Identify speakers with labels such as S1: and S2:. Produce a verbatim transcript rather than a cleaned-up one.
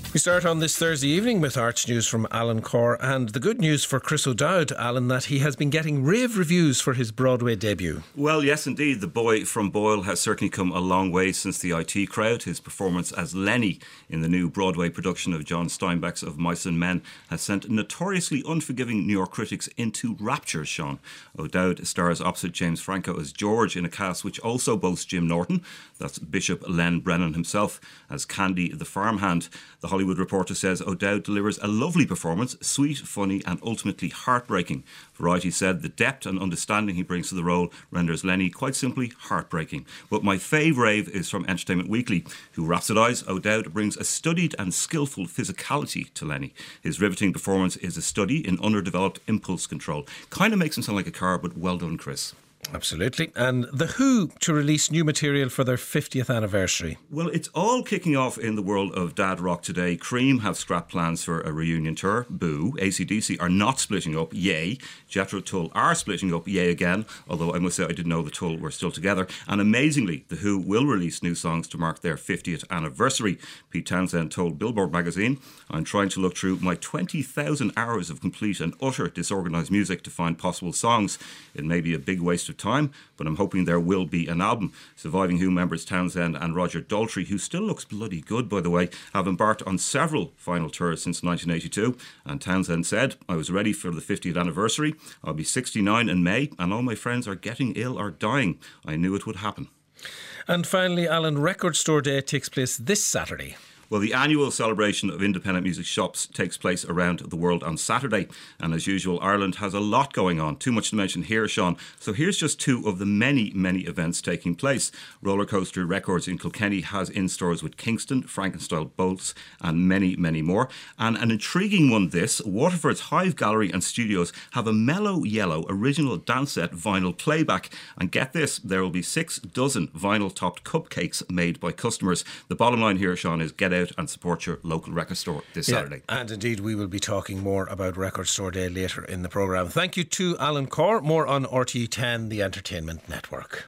S1: We start on this Thursday evening with arts news from Alan Corr, and the good news for Chris O'Dowd, Alan, that he has been getting rave reviews for his Broadway debut.
S2: Well, yes indeed, the boy from Boyle has certainly come a long way since the I T Crowd. His performance as Lenny in the new Broadway production of John Steinbeck's Of Mice and Men has sent notoriously unforgiving New York critics into rapture, Sean. O'Dowd stars opposite James Franco as George in a cast which also boasts Jim Norton, that's Bishop Len Brennan himself, as Candy the farmhand. The Hollywood Reporter says O'Dowd delivers a lovely performance, sweet, funny and ultimately heartbreaking. Variety said the depth and understanding he brings to the role renders Lenny quite simply heartbreaking. But my fave rave is from Entertainment Weekly, who rhapsodise O'Dowd brings a studied and skillful physicality to Lenny. His riveting performance is a study in underdeveloped impulse control. Kind of makes him sound like a car, but well done, Chris.
S1: Absolutely. And The Who to release new material for their fiftieth anniversary.
S2: Well, it's all kicking off in the world of dad rock today. Cream have scrapped plans for a reunion tour. Boo. A C D C are not splitting up. Yay. Jethro Tull are splitting up. Yay again. Although I must say I didn't know the Tull were still together. And amazingly, The Who will release new songs to mark their fiftieth anniversary. Pete Townsend told Billboard magazine, "I'm trying to look through my twenty thousand hours of complete and utter disorganised music to find possible songs. It may be a big waste of time, but I'm hoping there will be an album." Surviving Who members Townsend and Roger Daltrey, who still looks bloody good by the way, have embarked on several final tours since nineteen eighty-two, and Townsend said, "I was ready for the fiftieth anniversary. I'll be sixty-nine in May and all my friends are getting ill or dying. I knew it would happen."
S1: And finally, Alan, Record Store Day takes place this Saturday.
S2: Well, the annual celebration of independent music shops takes place around the world on Saturday. And as usual, Ireland has a lot going on. Too much to mention here, Sean. So here's just two of the many, many events taking place. Rollercoaster Records in Kilkenny has in-stores with Kingston, Frankenstyle Bolts and many, many more. And an intriguing one this, Waterford's Hive Gallery and Studios have a Mellow Yellow original dance set vinyl playback. And get this, there will be six dozen vinyl-topped cupcakes made by customers. The bottom line here, Sean, is get out and support your local record store this
S1: yeah,
S2: Saturday.
S1: And indeed, we will be talking more about Record Store Day later in the programme. Thank you to Alan Corr. More on R T E ten, the Entertainment Network.